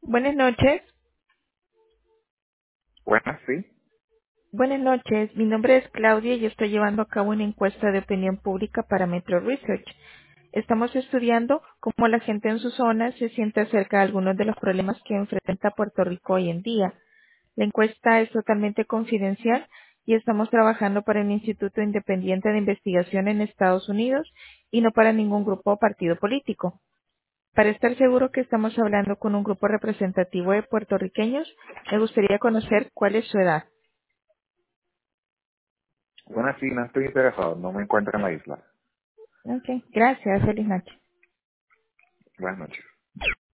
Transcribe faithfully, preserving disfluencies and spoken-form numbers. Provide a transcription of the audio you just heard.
Buenas noches. Buenas, sí. Buenas noches. Mi nombre es Claudia y estoy llevando a cabo una encuesta de opinión pública para Metro Research. Estamos estudiando cómo la gente en su zona se siente acerca de algunos de los problemas que enfrenta Puerto Rico hoy en día. La encuesta es totalmente confidencial y estamos trabajando para un instituto independiente de investigación en Estados Unidos y no para ningún grupo o partido político. Para estar seguro que estamos hablando con un grupo representativo de puertorriqueños, me gustaría conocer cuál es su edad. Buenas, sí, no estoy interesado. No me encuentro en la isla. Ok, gracias. Feliz noche. Buenas noches.